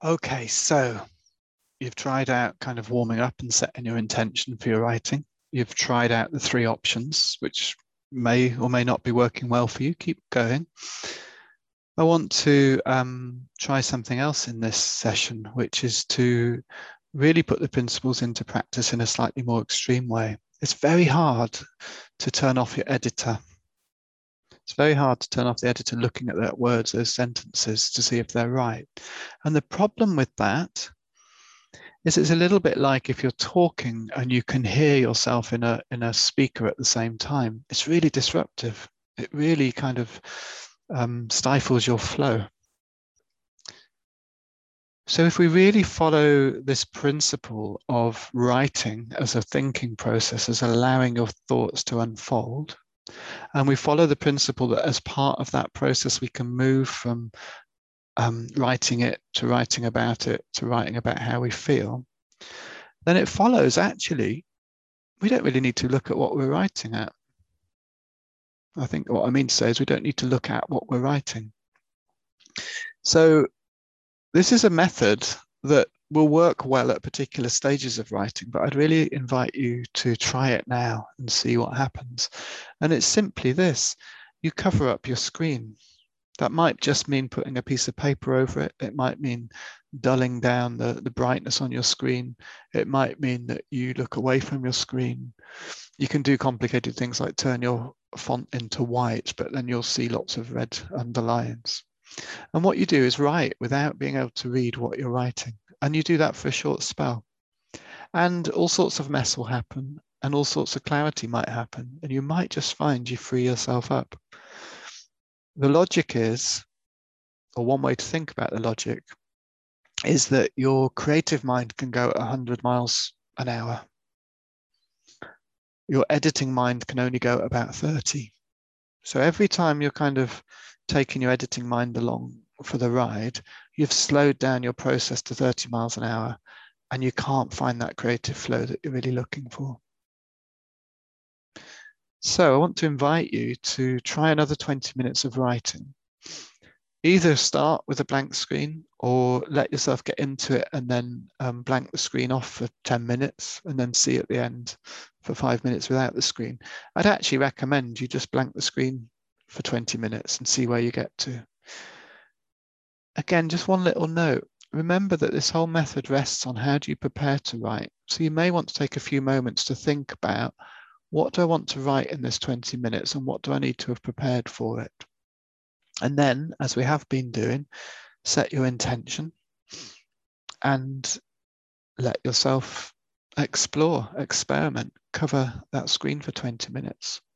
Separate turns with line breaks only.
Okay, so you've tried out kind of warming up and setting your intention for your writing. You've tried out the three options, which may or may not be working well for you. Keep going. I want to try something else in this session, which is to really put the principles into practice in a slightly more extreme way. It's very hard to turn off your editor. It's very hard to turn off the editor looking at those words, those sentences, to see if they're right. And the problem with that is it's a little bit like if you're talking and you can hear yourself in a speaker at the same time. It's really disruptive. It really kind of stifles your flow. So if we really follow this principle of writing as a thinking process, as allowing your thoughts to unfold, and we follow the principle that as part of that process, we can move from writing it to writing about it to writing about how we feel, then it follows actually we don't really need to look at what we're writing at. I think what I mean to say is we don't need to look at what we're writing. So this is a method that will work well at particular stages of writing, but I'd really invite you to try it now and see what happens. And it's simply this: you cover up your screen. That might just mean putting a piece of paper over it. It might mean dulling down the brightness on your screen. It might mean that you look away from your screen. You can do complicated things like turn your font into white, but then you'll see lots of red underlines. And what you do is write without being able to read what you're writing. And you do that for a short spell. And all sorts of mess will happen and all sorts of clarity might happen. And you might just find you free yourself up. The logic is, or one way to think about the logic, is that your creative mind can go at 100 miles an hour. Your editing mind can only go at about 30. So every time you're kind of taking your editing mind along for the ride, you've slowed down your process to 30 miles an hour and you can't find that creative flow that you're really looking for. So I want to invite you to try another 20 minutes of writing. Either start with a blank screen or let yourself get into it and then blank the screen off for 10 minutes and then see at the end for 5 minutes without the screen. I'd actually recommend you just blank the screen for 20 minutes and see where you get to. Again, just one little note. Remember that this whole method rests on how do you prepare to write. So you may want to take a few moments to think about, what do I want to write in this 20 minutes and what do I need to have prepared for it? And then, as we have been doing, set your intention and let yourself explore, experiment, cover that screen for 20 minutes.